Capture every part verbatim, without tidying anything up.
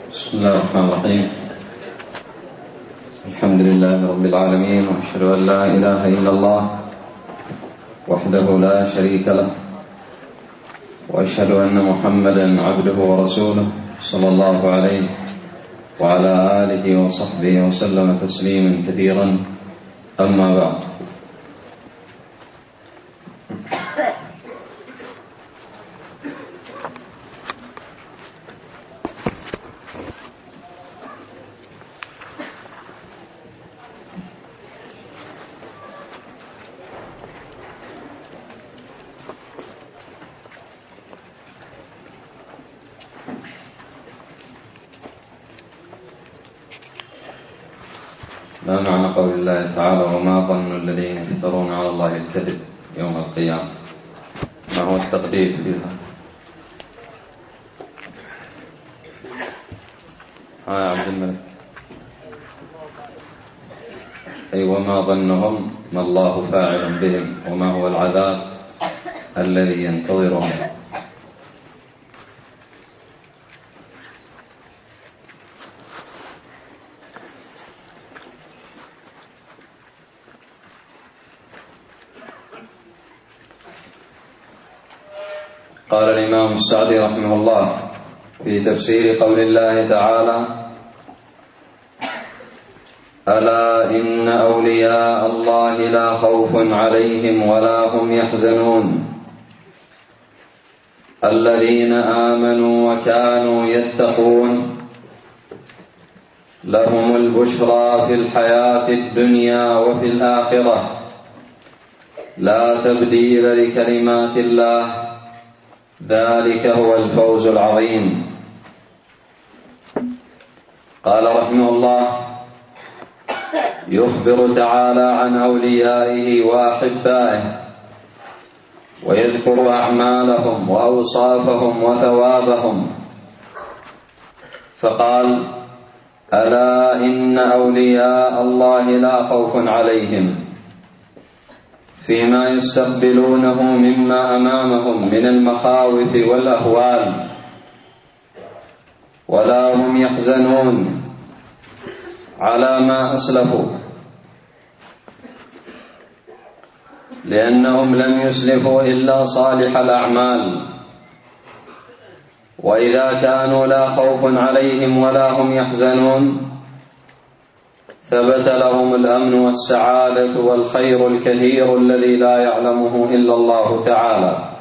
بسم الله الرحمن الرحيم. الحمد لله رب العالمين، وأشهد أن لا إله إلا الله وحده لا شريك له، وأشهد أن محمدا عبده ورسوله صلى الله عليه وعلى آله وصحبه وسلم تسليما كثيرا. أما بعد، ما معنى قول الله تعالى: وما ظن الذين يفترون على الله الكذب يوم القيامة؟ ما هو التقدير فيها؟ ها يا عبد الملك. أي وما ظنهم ما الله فاعل بهم، وما هو العذاب الذي ينتظرهم. قال الإمام السعدي رحمه الله في تفسير قول الله تعالى: ألا إن أولياء الله لا خوف عليهم ولا هم يحزنون الذين آمنوا وكانوا يتقون لهم البشرى في الحياة الدنيا وفي الآخرة لا تبديل لكلمات الله ذلك هو الفوز العظيم. قال رحمه الله: يخبر تعالى عن أوليائه وأحبائه ويذكر أعمالهم وأوصافهم وثوابهم، فقال: ألا إن أولياء الله لا خوف عليهم فيما يستقبلونه مما أمامهم من المخاوف والأهوال، ولا هم يحزنون على ما أسلفوا، لأنهم لم يسلفوا إلا صالح الأعمال. وإذا كانوا لا خوف عليهم ولا هم يحزنون ثبت لهم الأمن والسعادة والخير الكثير الذي لا يعلمه إلا الله تعالى.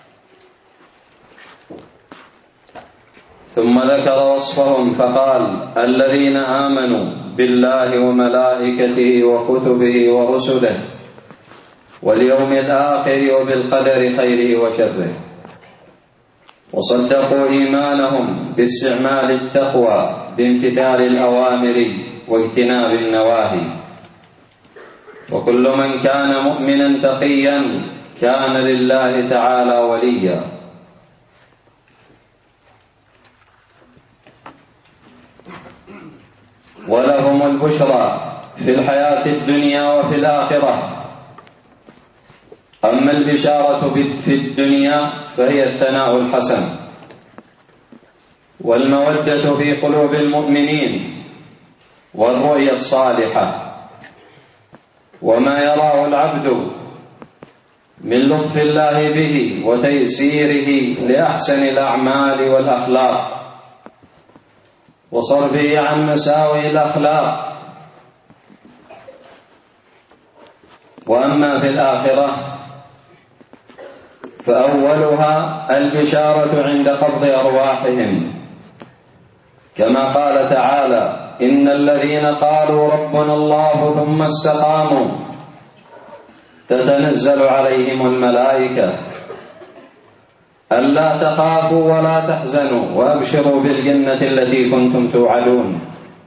ثم ذكر وصفهم فقال: الذين آمنوا بالله وملائكته وكتبه ورسله واليوم الآخر وبالقدر خيره وشره، وصدقوا إيمانهم باستعمال التقوى بامتثال الأوامر واجتناب النواهي. وكل من كان مؤمنا تقيا كان لله تعالى وليا. ولهم البشرى في الحياة الدنيا وفي الآخرة. أما البشارة في الدنيا فهي الثناء الحسن والمودة في قلوب المؤمنين والرؤيا الصالحة، وما يراه العبد من لطف الله به وتيسيره لأحسن الأعمال والأخلاق وصرفه عن مساوئ الأخلاق. وأما في الآخرة فأولها البشارة عند قبض أرواحهم، كما قال تعالى: إن الذين قالوا ربنا الله ثم استقاموا تتنزل عليهم الملائكة ألا تخافوا ولا تحزنوا وأبشروا بالجنة التي كنتم توعدون.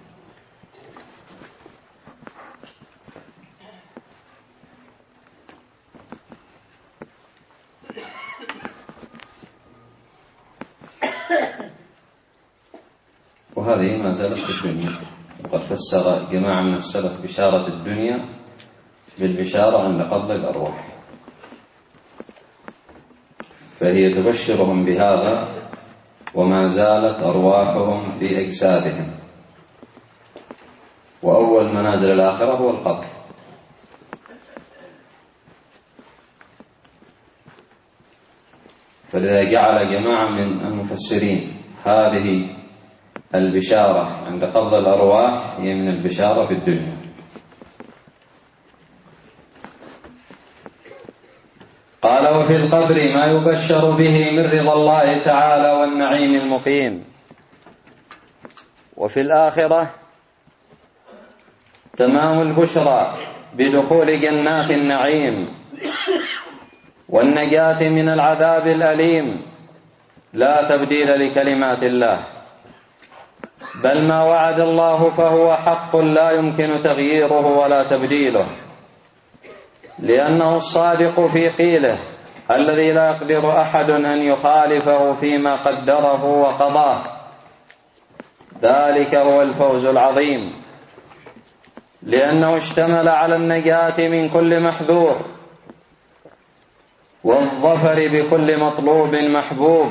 وهذه ما زالت في الدنيا. وقد فسر جماعة من السلف بشارة الدنيا بالبشارة عند قبض الأرواح، فهي تبشرهم بهذا وما زالت أرواحهم في أجسادهم، وأول منازل الآخرة هو القبر. فلذا جعل جماعة من المفسرين هذه البشارة عند قبض الأرواح هي من البشارة في الدنيا. قال: وفي القبر ما يبشر به من رضا الله تعالى والنعيم المقيم، وفي الآخرة تمام البشرى بدخول جنات النعيم والنجاة من العذاب الأليم، لا تبديل لكلمات الله، بل ما وعد الله فهو حق لا يمكن تغييره ولا تبديله، لأنه الصادق في قيله الذي لا يقدر أحد أن يخالفه فيما قدره وقضاه. ذلك هو الفوز العظيم، لأنه اشتمل على النجاة من كل محذور والظفر بكل مطلوب محبوب،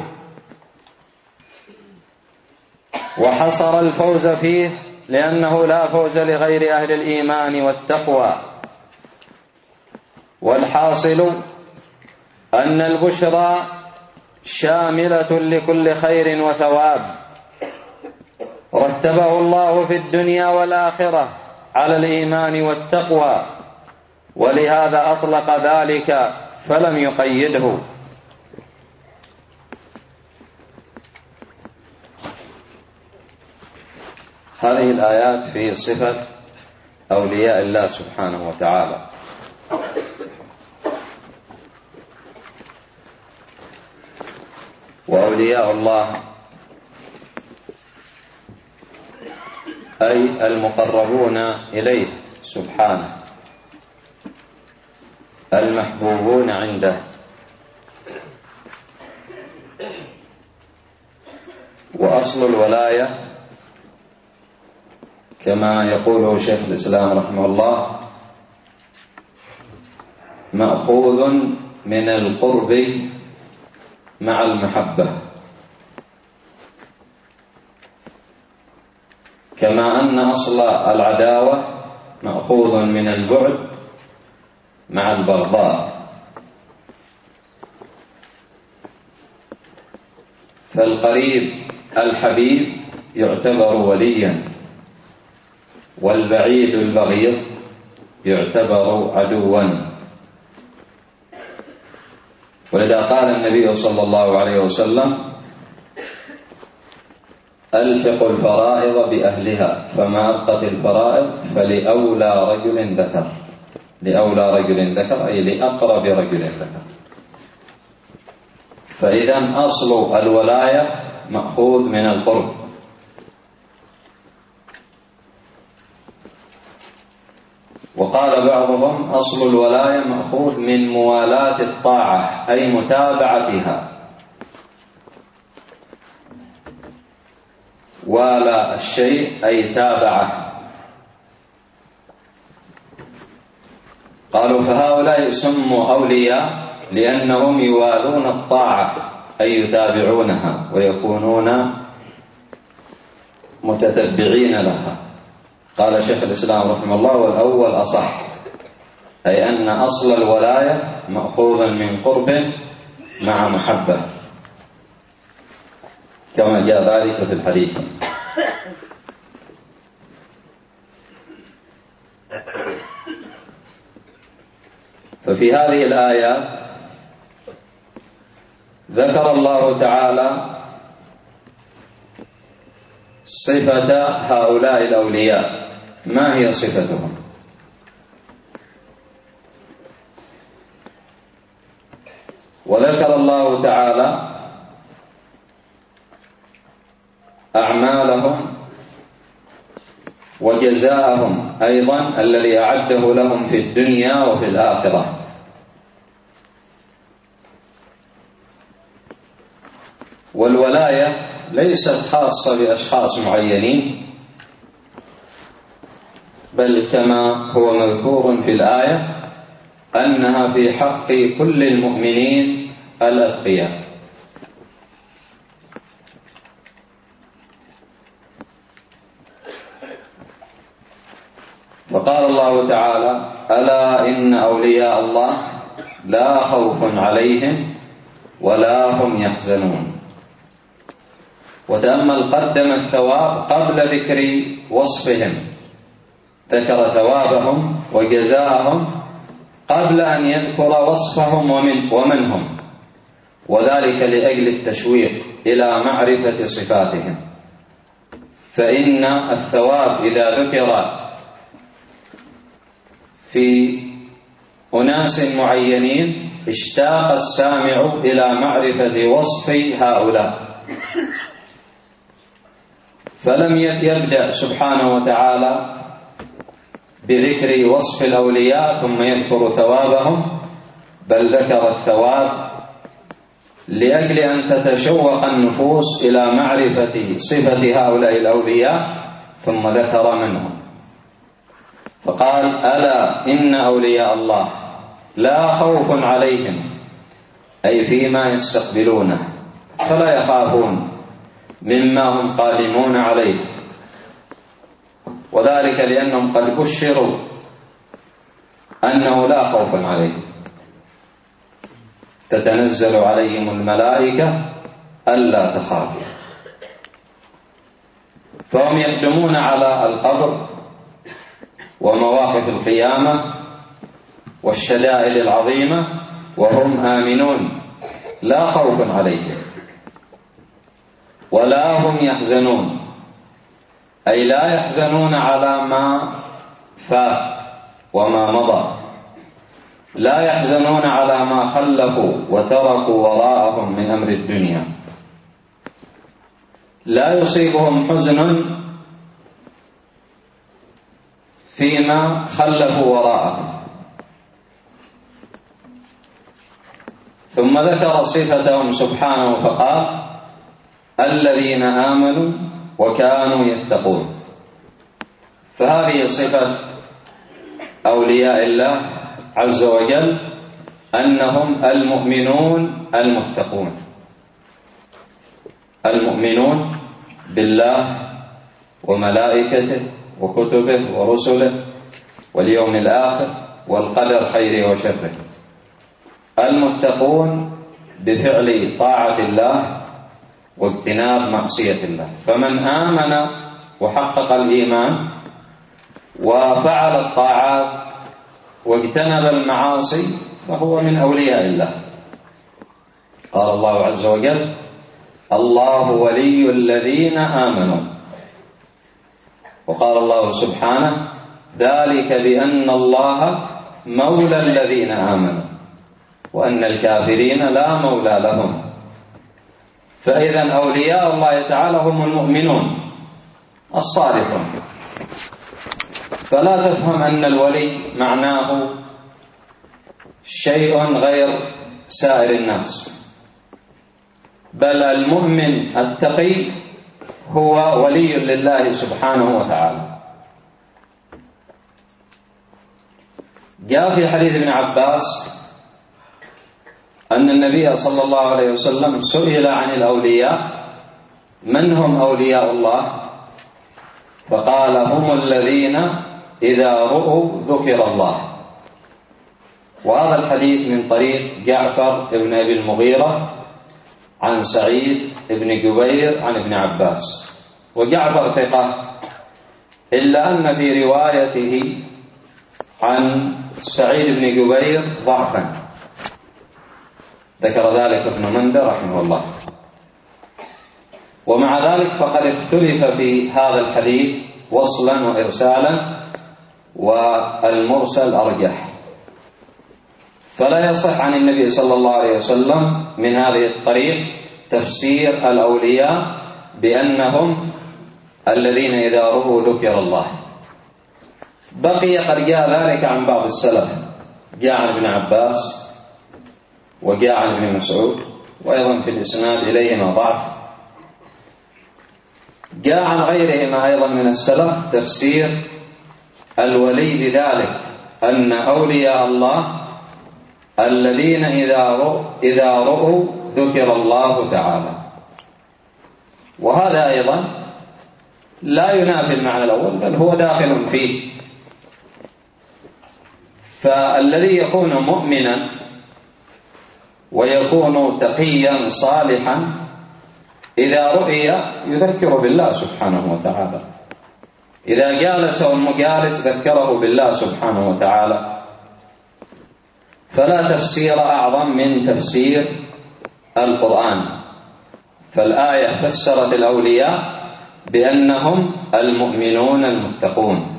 وحصر الفوز فيه لأنه لا فوز لغير أهل الإيمان والتقوى. والحاصل أن البشرى شاملة لكل خير وثواب رتبه الله في الدنيا والآخرة على الإيمان والتقوى، ولهذا أطلق ذلك فلم يقيده. هذه الآيات في صفة أولياء الله سبحانه وتعالى. وأولياء الله أي المقربون إليه سبحانه، المحبوبون عنده. وأصل الولاية كما يقوله شيخ الإسلام رحمه الله مأخوذ من القرب مع المحبة، كما أن أصل العداوة مأخوذ من البعد مع البغضاء. فالقريب الحبيب يعتبر وليا، والبعيد البغيض يعتبر عدوا. ولذا قال النبي صلى الله عليه وسلم: ألحق الفرائض بأهلها، فما أبقت الفرائض فلأولى رجل ذكر. لأولى رجل ذكر أي لأقرب رجل ذكر. فإذا أصل الولاية مأخوذ من القرب. وقال بعضهم أصل الولاية مأخوذ من موالاة الطاعة أي متابعتها. والى الشيء أي تابعه. قالوا فهؤلاء سموا أولياء لأنهم يوالون الطاعة أي يتابعونها ويكونون متتبعين لها. قال شيخ الإسلام رحمه الله: والأول أصح، أي أن أصل الولاية مأخوذ من قرب مع محبة، كما جاء ذلك في الحديث. ففي هذه الآيات ذكر الله تعالى صفة هؤلاء الأولياء. ما هي صفتهم؟ وذكر الله تعالى أعمالهم وجزاءهم أيضا الذي أعده لهم في الدنيا وفي الآخرة. والولاية ليست خاصة بأشخاص معينين، بل كما هو مذكور في الآية أنها في حق كل المؤمنين الأتقياء. وقال الله تعالى: ألا إن أولياء الله لا خوف عليهم ولا هم يحزنون. وتأمل، قدم الثواب قبل ذكر وصفهم، ذكر ثوابهم وجزاءهم قبل أن يذكر وصفهم ومن ومن هم، وذلك لأجل التشويق إلى معرفة صفاتهم. فإن الثواب إذا ذكر في أناس معينين اشتاق السامع إلى معرفة وصف هؤلاء، فلم يبدأ سبحانه وتعالى بذكر وصف الأولياء ثم يذكر ثوابهم، بل ذكر الثواب لأجل أن تتشوق النفوس إلى معرفة صفة هؤلاء الأولياء، ثم ذكر منهم فقال: ألا إن أولياء الله لا خوف عليهم، أي فيما يستقبلونه، فلا يخافون مما هم قادمون عليه، وذلك لأنهم قد بشروا أنه لا خوف عليهم، تتنزل عليهم الملائكة ألا تخافوا. فهم يقدمون على القبر ومواقف القيامة والشدائد العظيمة وهم آمنون، لا خوف عليهم ولا هم يحزنون، أي لا يحزنون على ما فات وما مضى، لا يحزنون على ما خلفوا وتركوا وراءهم من أمر الدنيا، لا يصيبهم حزن فيما خلفوا وراءهم. ثم ذكر صفتهم سبحانه فقال: الذين آمنوا وكانوا يتقون. فهذه صفة أولياء الله عز وجل، أنهم المؤمنون المتقون، المؤمنون بالله وملائكته وكتبه ورسله واليوم الآخر والقدر خيره وشره، المتقون بفعل طاعة الله واجتناب معصية الله. فمن آمن وحقق الإيمان وفعل الطاعات واجتنب المعاصي فهو من أولياء الله. قال الله عز وجل: الله ولي الذين آمنوا. وقال الله سبحانه: ذلك بأن الله مولى الذين آمنوا وأن الكافرين لا مولى لهم. فإذا أولياء الله تعالى هم المؤمنون الصالحون. فلا تفهم أن الولي معناه شيء غير سائر الناس، بل المؤمن التقي هو ولي لله سبحانه وتعالى. جاء في حديث ابن عباس أن النبي صلى الله عليه وسلم سئل عن الأولياء: من هم أولياء الله؟ فقال: هم الذين إذا رؤوا ذكر الله. وهذا الحديث من طريق جعفر بن أبي المغيرة عن سعيد بن جبير عن ابن عباس. وجعفر ثقة، إلا أن في روايته عن سعيد بن جبير ضعفا، ذكر ذلك ابن مندة رحمه الله. ومع ذلك فقد اختلف في هذا الحديث وصلا وإرسالا، والمرسل أرجح، فلا يصح عن النبي صلى الله عليه وسلم من هذه الطريق تفسير الأولياء بأنهم الذين إذا رؤوا ذكر الله. بقي قد جاء ذلك عن بعض السلف، جاء عن ابن عباس وجاء عن ابن مسعود، وأيضا في الإسناد إليهما ضعف. جاء عن غيرهما أيضا من السلف تفسير الولي بذلك، أن أولياء الله الذين إذا رؤوا, إذا رؤوا ذكر الله تعالى. وهذا أيضا لا ينافي المعنى الأول، بل هو داخل فيه، فالذي يكون مؤمنا ويكون تقيا صالحا إذا رؤي يذكر بالله سبحانه وتعالى، إذا جالس المجالس ذكره بالله سبحانه وتعالى. فلا تفسير أعظم من تفسير القرآن، فالآية فسرت الأولياء بأنهم المؤمنون المتقون.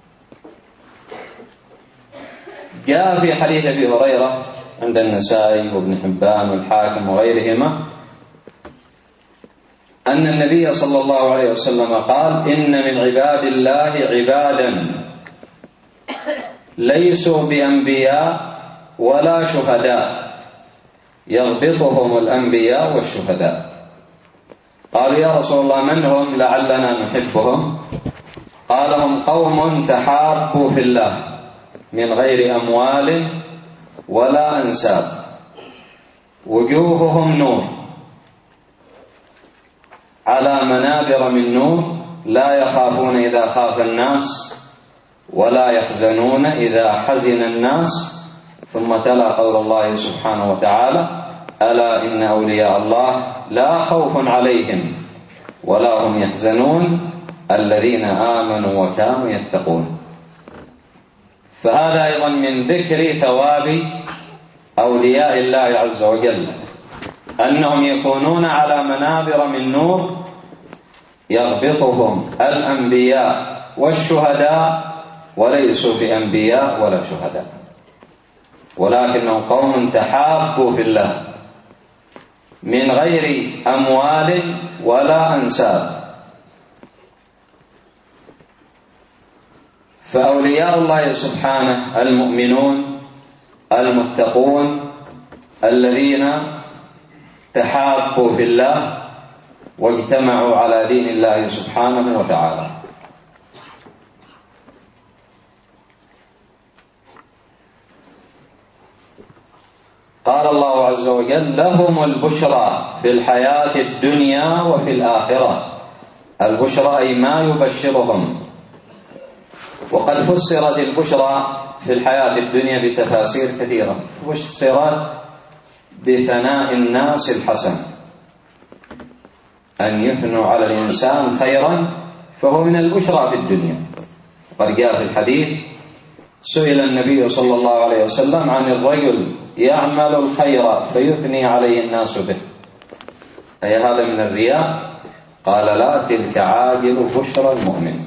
جاء في حديث أبي هريرة عند النسائي وابن حبان والحاكم وغيرهما أن النبي صلى الله عليه وسلم قال: إن من عباد الله عبادا ليسوا بأنبياء ولا شهداء يغبطهم الأنبياء والشهداء. قالوا: يا رسول الله من هم لعلنا نحبهم؟ قال: هم قوم تحابوا في الله من غير أموال ولا أنساب، وجوههم نور على منابر من نور، لا يخافون إذا خاف الناس ولا يحزنون إذا حزن الناس. ثم تلا قول الله سبحانه وتعالى: ألا إن أولياء الله لا خوف عليهم ولا هم يحزنون الذين آمنوا وكانوا يتقون. فهذا أيضا من ذكر ثواب أولياء الله عز وجل، أنهم يكونون على منابر من نور يغبطهم الأنبياء والشهداء، وليسوا بأنبياء ولا شهداء، ولكنهم قوم تحابوا في الله من غير أموال ولا أنساب. فأولياء الله سبحانه المؤمنون المتقون الذين تحابوا في الله واجتمعوا على دين الله سبحانه وتعالى. قال الله عز وجل: لهم البشرى في الحياة الدنيا وفي الآخرة. البشرى أي ما يبشرهم. وقد فسرت البشرى في الحياة الدنيا بتفاسير كثيرة. فسرت بثناء الناس الحسن، أن يثنوا على الإنسان خيرا فهو من البشرى في الدنيا. وقد جاء في الحديث: سئل النبي صلى الله عليه وسلم عن الرجل يعمل الخير فيثني عليه الناس به، أي هذا من الرياء؟ قال: لا، تلك عاجل بشرى المؤمن.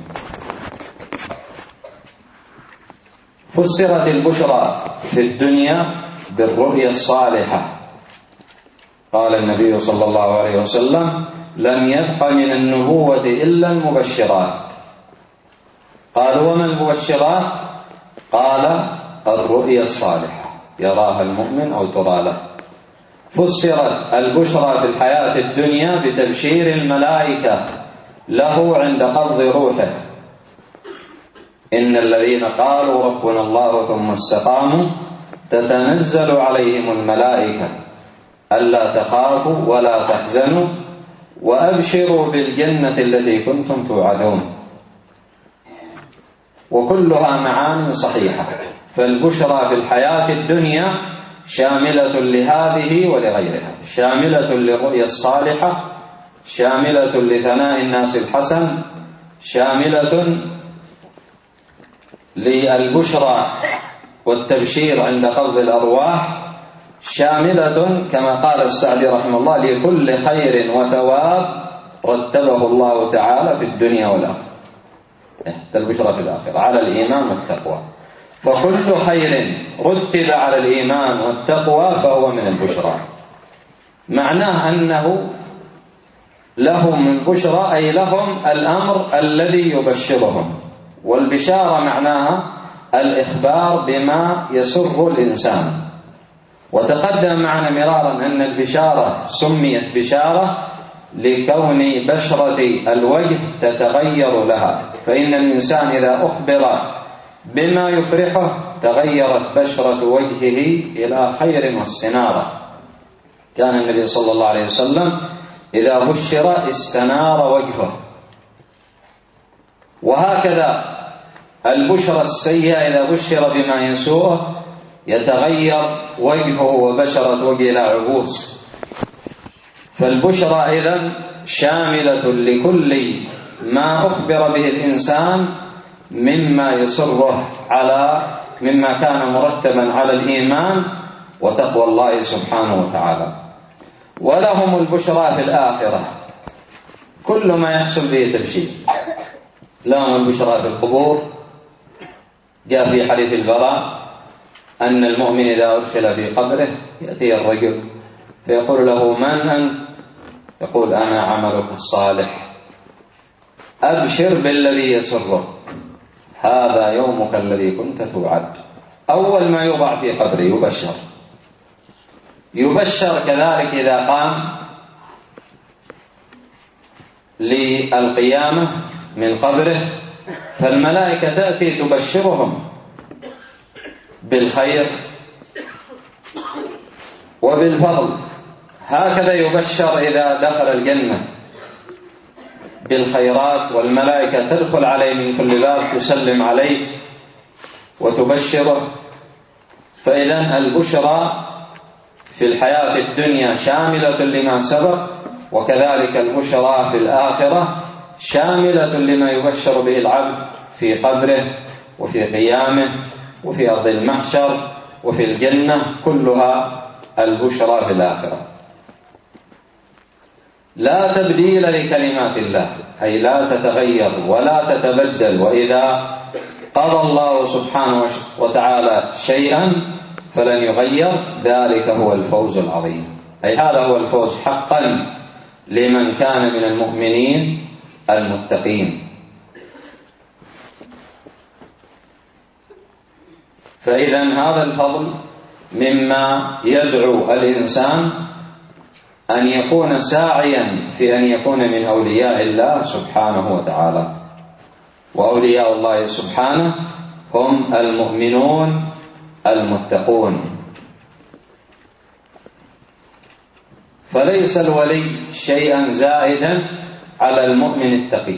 فسرت البشرى في الدنيا بالرؤيا الصالحة. قال النبي صلى الله عليه وسلم: لم يبق من النبوة إلا المبشرات. قالوا: وما المبشرات؟ قال: الرؤيا الصالحة يراها المؤمن أو ترى له. فسرت البشرى في الحياة الدنيا بتبشير الملائكة له عند قبض روحه: إن الذين قالوا ربنا الله ثم استقاموا تتنزل عليهم الملائكة ألا تخافوا ولا تحزنوا وأبشروا بالجنة التي كنتم توعدون. وكلها معاني صحيحة. فالبشرى في الحياة الدنيا شاملة لهذه ولغيرها، شاملة للرؤيا الصالحة، شاملة لثناء الناس الحسن، شاملة للبشرى والتبشير عند قبض الأرواح، شاملة كما قال السعدي رحمه الله: لكل خير وثواب رتبه الله تعالى في الدنيا والآخرة. البشرى في الآخرة على الإيمان والتقوى. فكل خير رتب على الإيمان والتقوى فهو من البشرى. معناه أنه لهم البشرى أي لهم الأمر الذي يبشرهم. والبشارة معناها الإخبار بما يسر الإنسان. وتقدم معنا مرارا أن البشارة سميت بشارة لكون بشرة الوجه تتغير لها، فإن الإنسان إذا أخبر بما يفرحه تغيرت بشرة وجهه إلى خير واستنارة. كان النبي صلى الله عليه وسلم إذا بشر استنار وجهه. وهكذا البشرى السيئة إذا بشر بما يسوءه يتغير وجهه وبشرة وجهه إلى عبوس. فالبشرى إذن شاملة لكل ما أخبر به الإنسان مما يسره على مما كان مرتبا على الإيمان وتقوى الله سبحانه وتعالى. ولهم البشرى في الآخرة، كل ما يحصل به تبشير. لهم البشرى في القبور، جاء في حديث البراء أن المؤمن إذا أدخل في قبره يأتي الرجل فيقول له: من أنت؟ يقول: أنا عملك الصالح، أبشر بالذي يسرك، هذا يومك الذي كنت توعد. أول ما يوضع في قبره يبشر يبشر كذلك إذا قام للقيامة من قبره، فالملائكة تأتي تبشرهم بالخير وبالفضل. هكذا يبشر إذا دخل الجنة بالخيرات، والملائكة تدخل عليه من كل باب تسلم عليه وتبشره. فإذن البشرى في الحياة الدنيا شاملة لما سبق، وكذلك البشرى في الآخرة شاملة لما يبشر به العبد في قبره وفي قيامه وفي أرض المحشر وفي الجنة، كلها البشرى في الآخرة. لا تبديل لكلمات الله، أي لا تتغير ولا تتبدل، وإذا قضى الله سبحانه وتعالى شيئا فلن يغير، ذلك هو الفوز العظيم. أي هذا هو الفوز حقا لمن كان من المؤمنين المتقين. فإذا هذا الفضل مما يدعو الإنسان أن يكون ساعيا في أن يكون من أولياء الله سبحانه وتعالى. وأولياء الله سبحانه هم المؤمنون المتقون. فليس الولي شيئا زائدا على المؤمن التقي.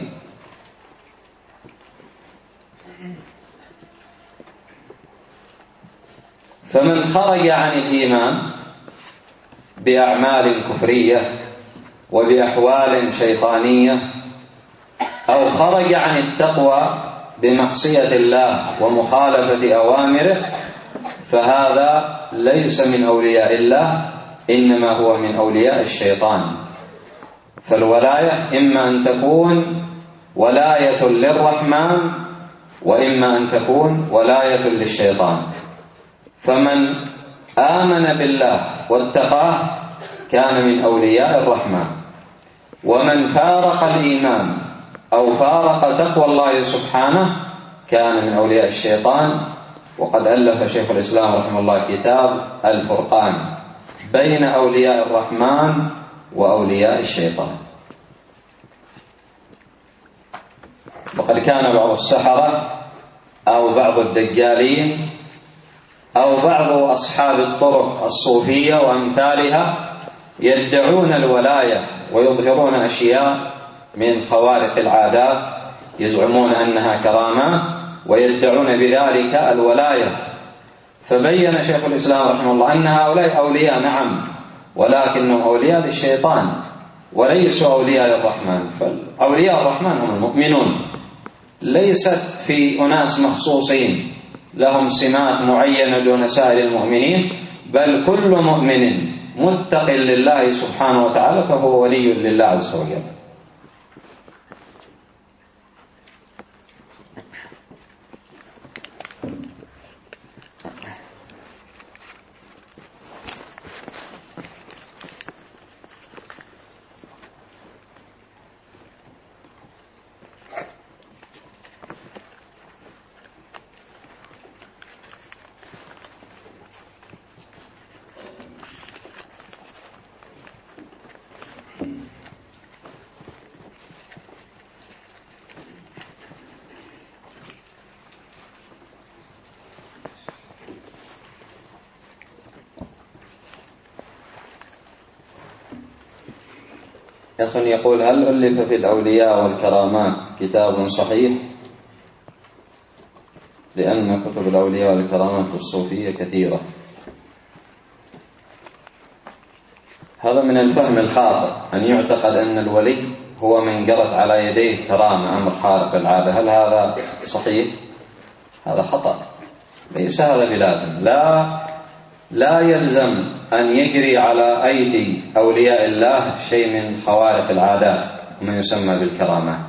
فمن خرج عن الإيمان بأعمال كفرية وبأحوال شيطانية، أو خرج عن التقوى بمعصية الله ومخالفة أوامره، فهذا ليس من أولياء الله، إنما هو من أولياء الشيطان. فالولاية إما أن تكون ولاية للرحمن، وإما أن تكون ولاية للشيطان. فمن آمن بالله واتقاه كان من أولياء الرحمن، ومن فارق الإيمان أو فارق تقوى الله سبحانه كان من أولياء الشيطان. وقد ألف شيخ الإسلام رحمه الله كتاب الفرقان بين أولياء الرحمن وأولياء الشيطان. وقد كان بعض السحرة أو بعض الدجالين أو بعض أصحاب الطرق الصوفية وأمثالها يدعون الولاية ويظهرون أشياء من خوارق العادات، يزعمون أنها كرامات ويدعون بذلك الولاية. فبين شيخ الإسلام رحمه الله أن هؤلاء أولياء نعم، ولكنهم أولياء للشيطان وليسوا أولياء للرحمن. فأولياء الرحمن هم المؤمنون، ليست في أناس مخصوصين لهم سمات معينة دون سائر المؤمنين، بل كل مؤمن متق لله سبحانه وتعالى فهو ولي لله عز وجل. أخ يقول: هل ألف في الأولياء والكرامات كتاب صحيح؟ لأن كتب الأولياء والكرامات الصوفية كثيرة. هذا من الفهم الخاطئ أن يعتقد أن الولي هو من جرت على يديه كرامة، أمر خارق للعادة. هل هذا صحيح؟ هذا خطأ، ليس هذا بلازم. لا لا يلزم أن يجري على أيدي أولياء الله شيء من خوارق العادات ما يسمى بالكرامات،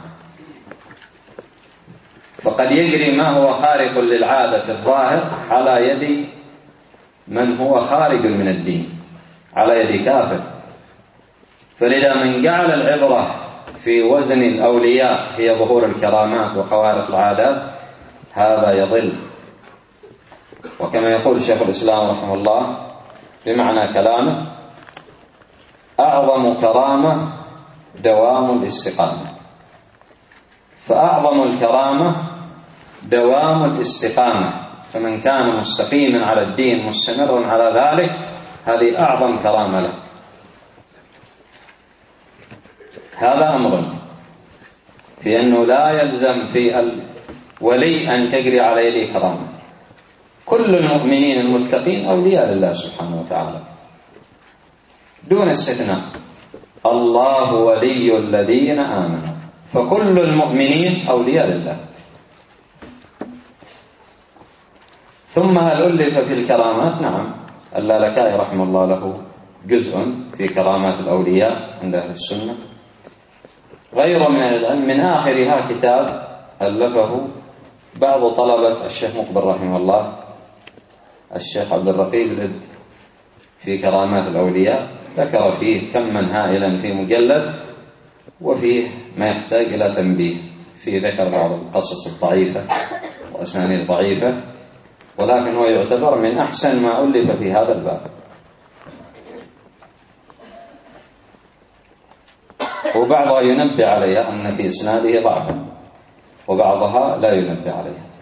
فقد يجري ما هو خارق للعادة في الظاهر على يد من هو خارج من الدين، على يد كافر. فلذا من جعل العبرة في وزن الأولياء هي ظهور الكرامات وخوارق العادات هذا يضل. وكما يقول شيخ الإسلام رحمه الله بمعنى كلامه: أعظم كرامة دوام الاستقامة. فأعظم الكرامة دوام الاستقامة، فمن كان مستقيما على الدين مستمرا على ذلك هذه أعظم كرامة له. هذا أمر في أنه لا يلزم في الولي أن تجري على يده كرامة. كل المؤمنين المتقين أولياء لله سبحانه وتعالى دون استثناء. الله ولي الذين آمنوا، فكل المؤمنين أولياء لله. ثم هل ألف في الكرامات؟ نعم، اللالكائي رحمه الله له جزء في كرامات الأولياء عند أهل السنة. غير من العلم من آخرها كتاب ألفه بعض طلبة الشيخ مقبل رحمه الله، الشيخ عبد الرقيق الإد في كرامات الأولياء، ذكر فيه كما هائلا في مجلد، وفيه ما يحتاج إلى تنبيه. في ذكر بعض القصص الضعيفة وأسانيد ضعيفة، ولكن هو يعتبر من أحسن ما ألف في هذا الباب. وبعضها ينبه عليها أن في إسناده ضعفا، وبعضها لا ينبه عليها.